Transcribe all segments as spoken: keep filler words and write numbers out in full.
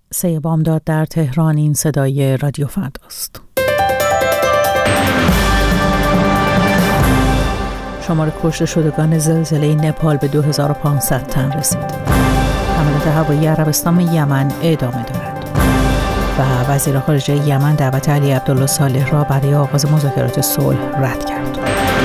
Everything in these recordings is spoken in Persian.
سه بامداد در تهران. این صدای رادیو فرداست. شمار کشته شدگان زلزله نپال به دو هزار و پانصد تن رسید. حملات هوایی عربستان به یمن ادامه دارد و وزیر خارجه یمن دعوت علی عبدالله صالح را برای آغاز مذاکرات صلح رد کرد.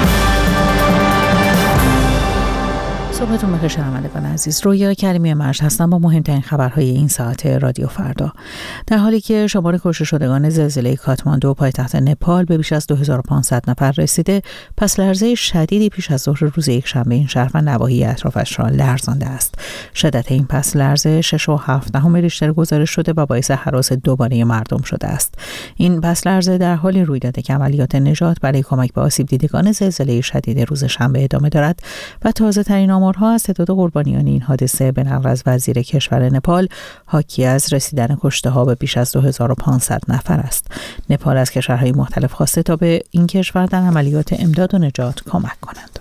صبحتون بخیر شنوندگان عزیز. رویا کریمی مرج هستم با مهمترین خبرهای این ساعت رادیو فردا. در حالی که شمار کشته شدگان زلزله کاتماندو پایتخت نپال به بیش از دو هزار و پانصد نفر رسیده، پس لرزه شدیدی پیش از ظهر روز یکشنبه این شهر و نواحی اطرافش را لرزانده است. شدت این پس لرزه شش و هفت دهم ریشتر گزارش شده و باعث هراس دوباره مردم شده است. این پس لرزه در حالی روی داده که عملیات نجات برای کمک به آسیب دیدگان زلزله شدید روز شنبه ادامه دارد و تازه ترین آمارها از تعداد قربانیان این حادثه به نقل از وزیر کشور نپال حاکی از رسیدن کشته ها به بیش از دو هزار و پانصد نفر است. نپال از کشورهای مختلف خواسته تا به این کشور در عملیات امداد و نجات کمک کنند.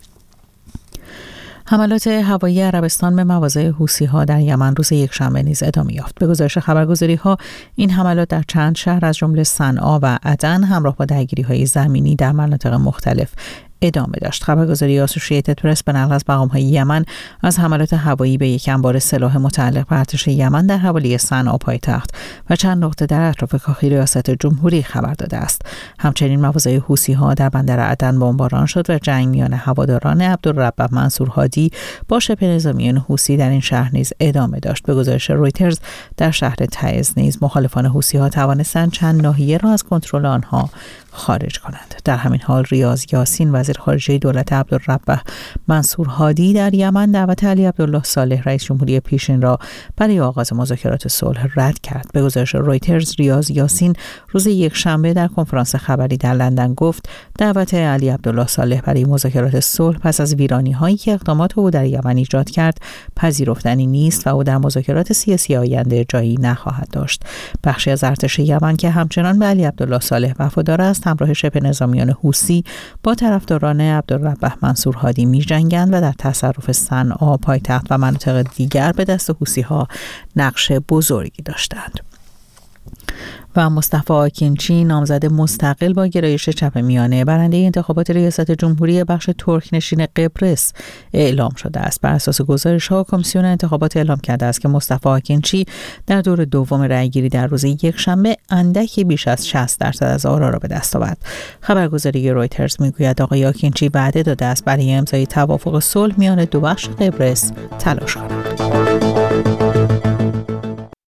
حملات هوایی عربستان به مواضع حوثی‌ها در یمن روز یکشنبه نیز ادامه یافت. به گزارش خبرگزاری‌ها این حملات در چند شهر از جمله صنعا و عدن همراه با درگیری‌های زمینی در مناطق مختلف ادامه داشت. خبرگزاری آسوشییتد پرس به نقل از مقام‌های یمن از حملات هوایی به یک انبار سلاح متعلق به ارتش یمن در حوالی صنعا پایتخت و چند نقطه در اطراف کاخ ریاست جمهوری خبر داده است. همچنین مواضع حوثی‌ها در بندر عدن بمباران شد و جنگ میان هواداران عبدالرب منصور هادی با شبه نظامیان حوثی در این شهر نیز ادامه داشت. به گزارش رویترز در شهر تعز نیز مخالفان حوثی‌ها توانستند چند ناحیه را از کنترل آنها خارج کنند. در همین حال ریاض یاسین وزیر خارجه دولت عبدالرب منصور هادی در یمن دعوت علی عبدالله صالح رئیس جمهوری پیشین را برای آغاز مذاکرات صلح رد کرد. به گزارش رویترز ریاض یاسین روز یکشنبه در کنفرانس خبری در لندن گفت دعوت علی عبدالله صالح برای مذاکرات صلح پس از ویرانی‌هایی که اقدامات او در یمن ایجاد کرد پذیرفتنی نیست و او در مذاکرات سیاسی آینده جایی نخواهد داشت. بخشی از ارتش یمن که همچنان به علی عبدالله صالح وفادار است همراه شبه نظامیان حوثی با طرفداران عبدالرب منصور هادی می جنگند و در تصرف صنعا پایتخت و مناطق دیگر به دست حوثی‌ها نقش بزرگی داشتند. و مصطفی آکینچی نامزد مستقل با گرایش چپ میانه برنده انتخابات ریاست جمهوری بخش ترک نشین قبرس اعلام شده است. بر اساس گزارش‌ها کمیسیون انتخابات اعلام کرده است که مصطفی آکینچی در دور دوم رأیگیری در روز یکشنبه اندکی بیش از شصت درصد از آرا را به دست آورد. خبرگزاری رویترز میگوید آقای آکینچی وعده داده است برای امضای توافق صلح میان دو بخش قبرس تلاش کند.